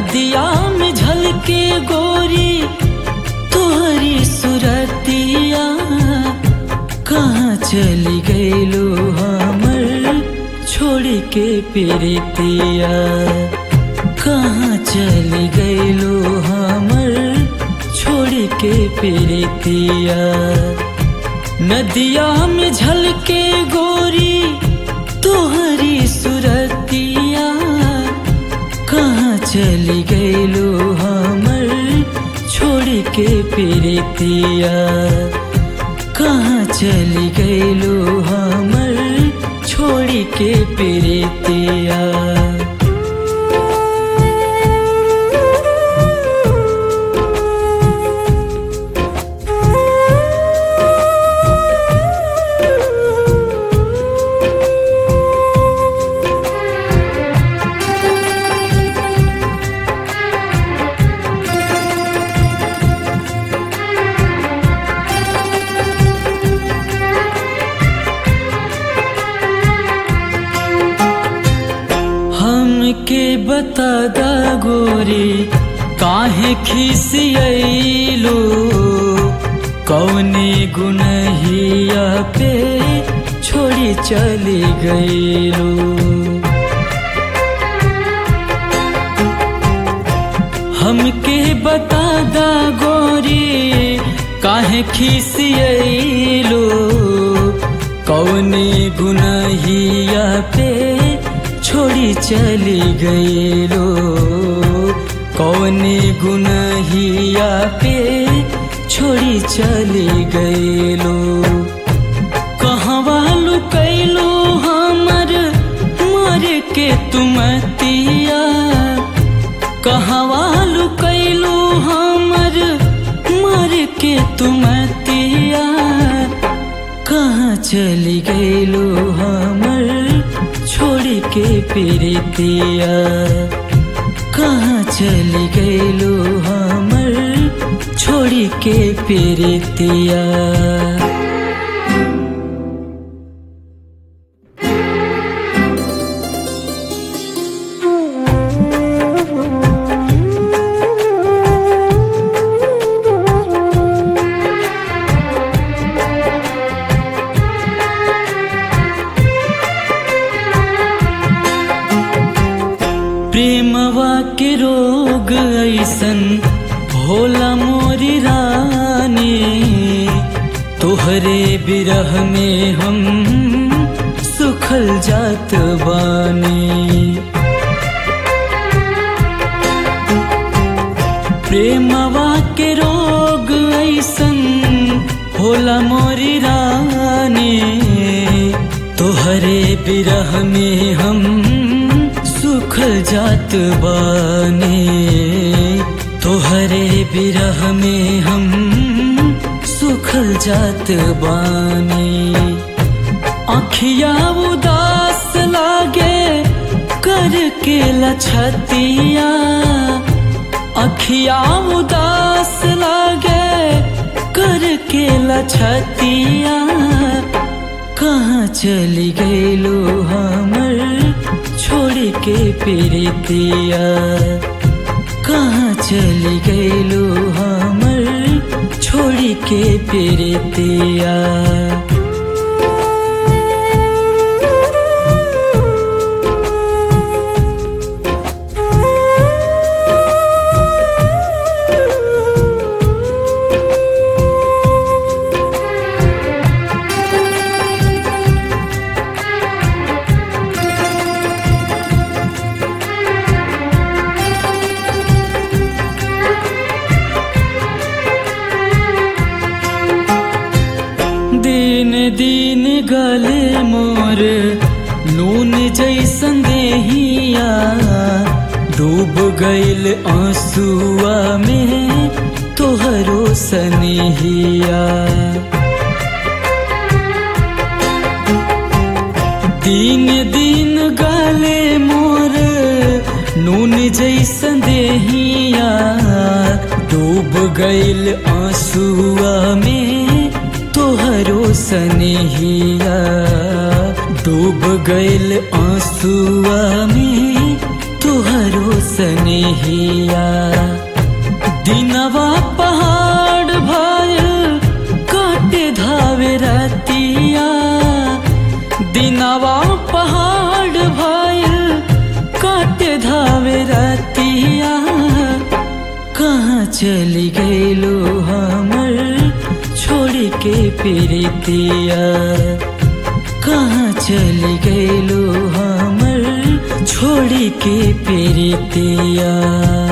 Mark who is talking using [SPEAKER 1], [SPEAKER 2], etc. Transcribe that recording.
[SPEAKER 1] नदिया में झलके गोरी तोहरी सुरतिया, कहाँ चली गईलू हमर छोड़ के प्रीतिया, कहाँ चली गईलू हमर छोड़ के प्रीतिया। नदिया में झलके गोरी तोहरी सुरतिया, कहाँ चली गईलू हमर छोड़ के प्रीतिया, कहाँ चली गईलू हमर छोड़ के प्रीतिया। के बता दा गोरी काहे खिसियैलो, कौने गुनहिया पे छोड़ी चली गईलो। हमके बता दा गोरी काहे खिसियैलो, कौने गुनहिया पे छोड़ी चली गईलो, कौने गुनहिया पे छोड़ी चली गईलो। कहवा लुकैलो हमर मर के तुमतिया, कहवा लुकैलो हमर मर के तुमतिया, कहाँ चली गईलो हमर छोड़ के प्रीतिया, कहाँ चली गईलो हमर छोड़ के प्रीतिया। प्रेमवा के रोग ऐसन भोला मोरी रानी, तोहरे बिरह में हम सुखल जात बानी। प्रेमवा के रोग ऐसन भोला मोरी रानी, तोहरे बिरह में हम सुखल जात बानी, तोहरे बिरह में हम सुखल जात बानी। आँखिया उदास लागे करके लछतिया, आँखिया उदास लागे करके लछतिया, कहाँ चली गईलो हमर छोड़ के प्रीतिया, कहाँ चली गईलो हमर छोड़ के प्रीतिया। दिन दिन गले मोर नून जैसन देहिया, डूब गईल आंसुआ में तोहरो सनेहिया। दिन दिन गले मोर नून जैसन देहिया, डूब गईल आंसुआ में तोहरो सनेहिया, डूब गईल आंसुआ में तोहरो भरोसने हिया। दिनवा पहाड़ भयल काटे धावे रतिया, दिनवा पहाड़ भयल काटे धावे रतिया। कहाँ चली गईलो हमर छोड़ के प्रीतिया, कहाँ चली गईलो हमर छोड़ के प्रीतिया।